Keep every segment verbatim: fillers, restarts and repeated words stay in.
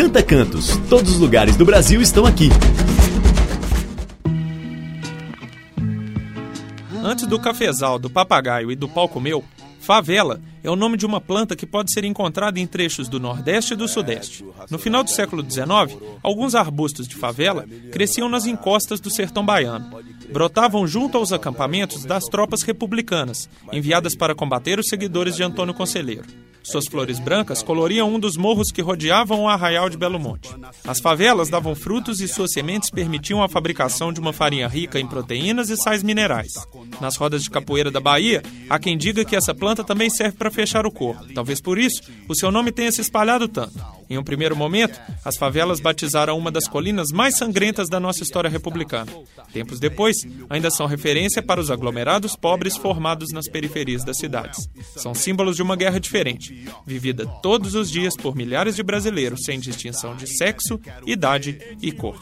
Canta Cantos. Todos os lugares do Brasil estão aqui. Antes do cafezal, do papagaio e do pau comeu, favela é o nome de uma planta que pode ser encontrada em trechos do Nordeste e do Sudeste. No final do século dezenove, alguns arbustos de favela cresciam nas encostas do sertão baiano. Brotavam junto aos acampamentos das tropas republicanas, enviadas para combater os seguidores de Antônio Conselheiro. Suas flores brancas coloriam um dos morros que rodeavam o arraial de Belo Monte. As favelas davam frutos e suas sementes permitiam a fabricação de uma farinha rica em proteínas e sais minerais. Nas rodas de capoeira da Bahia, há quem diga que essa planta também serve para fechar o corpo. Talvez por isso, o seu nome tenha se espalhado tanto. Em um primeiro momento, as favelas batizaram uma das colinas mais sangrentas da nossa história republicana. Tempos depois, ainda são referência para os aglomerados pobres formados nas periferias das cidades. São símbolos de uma guerra diferente, vivida todos os dias por milhares de brasileiros sem distinção de sexo, idade e cor.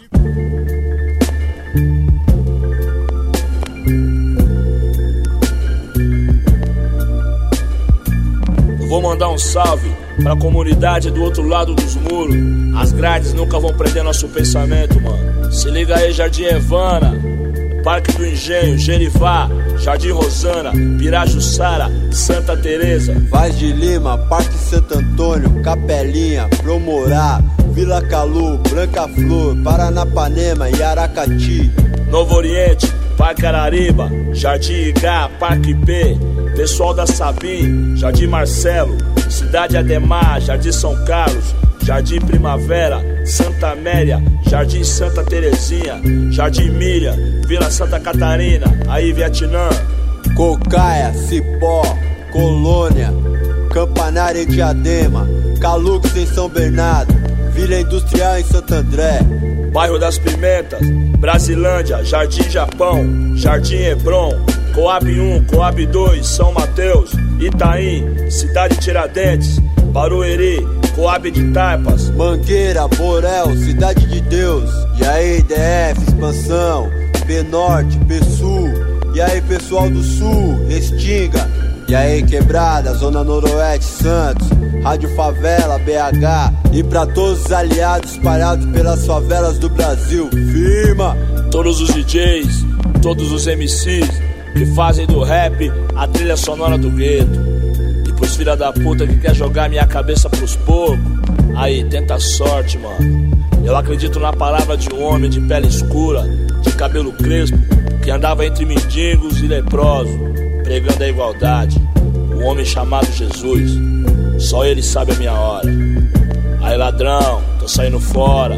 Vou mandar um salve pra comunidade do outro lado dos muros. As grades nunca vão prender nosso pensamento, mano. Se liga aí, Jardim Evana, Parque do Engenho, Gerivá, Jardim Rosana, Pirajussara, Santa Teresa, Vaz de Lima, Parque Santo Antônio, Capelinha, Promorá, Vila Calu, Branca Flor, Paranapanema e Aracati, Novo Oriente, Parque Arariba, Jardim Igá, Parque P, pessoal da Sabim, Jardim Marcelo, Cidade Ademar, Jardim São Carlos, Jardim Primavera, Santa Amélia, Jardim Santa Terezinha, Jardim Milha, Vila Santa Catarina, aí Vietnã, Cocaia, Cipó, Colônia, Campanária e Diadema, Calux em São Bernardo, Vila Industrial em Santo André, Bairro das Pimentas, Brasilândia, Jardim Japão, Jardim Hebron, Coab um, Coab dois, São Mateus, Itaim, Cidade Tiradentes, Barueri, Coab de Taipas, Mangueira, Borel, Cidade de Deus. E aí, D F, Expansão, P Norte, P Sul. E aí, pessoal do Sul, Restinga. E aí, Quebrada, Zona Noroeste, Santos, Rádio Favela, B H. E pra todos os aliados espalhados pelas favelas do Brasil, firma! Todos os D Js, todos os M Cs que fazem do rap a trilha sonora do gueto. E pros filha da puta que quer jogar minha cabeça pros porcos, aí, tenta a sorte, mano. Eu acredito na palavra de um homem de pele escura, de cabelo crespo, que andava entre mendigos e leprosos, pregando a igualdade. Um homem chamado Jesus, só ele sabe a minha hora. Aí, ladrão, tô saindo fora.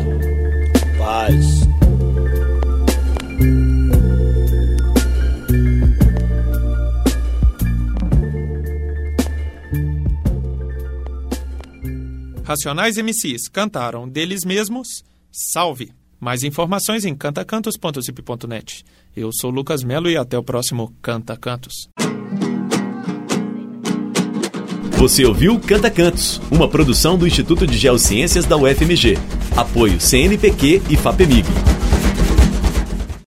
Paz. Racionais M Cs cantaram deles mesmos Salve. Mais informações em canta cantos ponto zip ponto net. Eu sou Lucas Melo e até o próximo Canta Cantos. Você ouviu Canta Cantos, uma produção do Instituto de Geociências da U F M G. Apoio C N Pq e FAPEMIG.